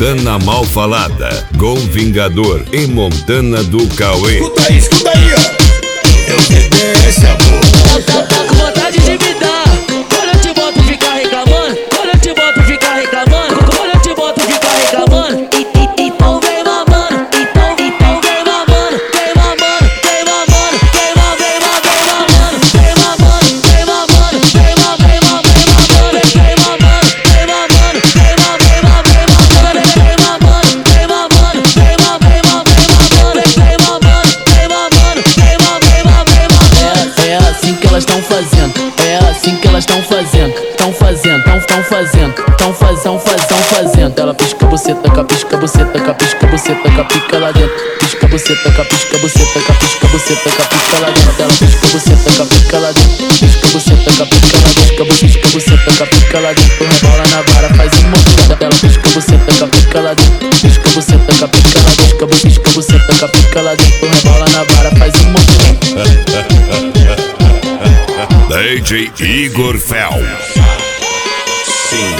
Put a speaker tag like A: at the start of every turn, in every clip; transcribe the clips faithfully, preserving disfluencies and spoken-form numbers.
A: Montana Mal Falada, Gol Vingador e Montana do Cauê.
B: Escuta aí, escuta aí, ó. Eu sei desse amor.
C: Tá, tá com vontade de me dar. Quando eu te boto ficar reclamando. Quando eu te boto ficar reclamando. Quando eu te boto ficar reclamando. E, e, então vem mamando. Então, então vem mamando. Vem mamando, vem mamando. Vem mamando, vem mamando. Vem mamando, vem mamando. Vem mamando, vem mamando. Vem mamando, vem mamando. Vem mamando, vem mamando. Vem mamando, vem mamando. Vem mamando, vem mamando. Vem mamando, vem mamando. Vem mamando, vem mamando. É assim que elas estão fazendo, é assim que elas estão fazendo, estão fazendo, estão tão fazendo, estão fazendo, fazendo, fazendo. Ela pisca você taca, pisca você taca, pisca você taca, pica lá dentro. Pisca você taca, pisca você taca, pisca você taca, pica lá dentro. Ela pisca você taca, pica lá dentro. Pisca você taca, pica lá dentro. Pisca você taca, pica lá dentro. Rebola na vara, faz um movimento. Ela pisca você taca, pica lá dentro. Pisca você taca, pica lá dentro. Pisca você taca, pica lá dentro. Rebola na vara, faz um movimento.
A: D J Igor Phelps. Sim.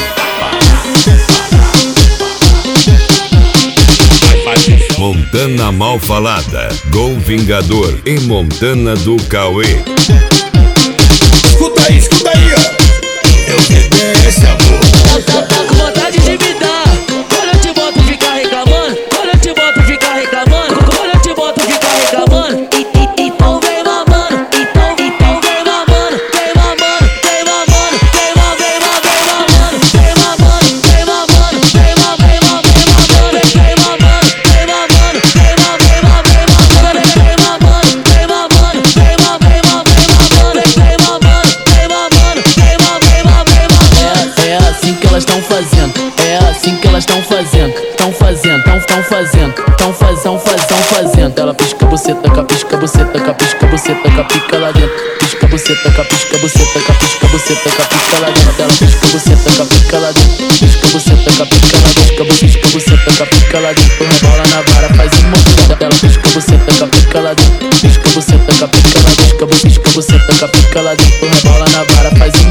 A: Montana Mal Falada, Gol Vingador e Montana do Cauê.
B: Escuta aí, escuta aí, ó. Eu sei desse amor.
C: Tá, tá com vontade de me dar. Quando eu te boto ficar reclamando. Quando eu te boto ficar reclamando. Quando eu te boto ficar reclamando. E, e, então vem mamando. Então, então vem mamando. Vem mamando, vem mamando. Vem mamando, vem mamando. Vem mamando, vem mamando. Vem mamando, vem mamando. Vem mamando, vem mamando. Vem mamando, vem mamando. Vem mamando, vem mamando. Vem mamando, vem mamando. Vem mamando, vem mamando. Vem mamando, vem mamando. É assim que elas estão fazendo, é assim que elas estão fazendo, estão fazendo, estão tão fazendo, estão fazendo, fazendo, fazendo. Ela pisca você taca, pisca você taca, pisca você taca, pica lá dentro. Pisca você taca, pisca você taca, pisca você taca, pica lá dentro. Ela pisca você taca, pica lá dentro. Pisca você taca, pica lá dentro. Pisca você taca, pica lá dentro. Rebola na vara, faz um movimento. Ela pisca você taca, pica lá dentro. Pisca você taca, pica lá dentro. Pisca você taca, pica lá dentro. Rebola na vara, faz um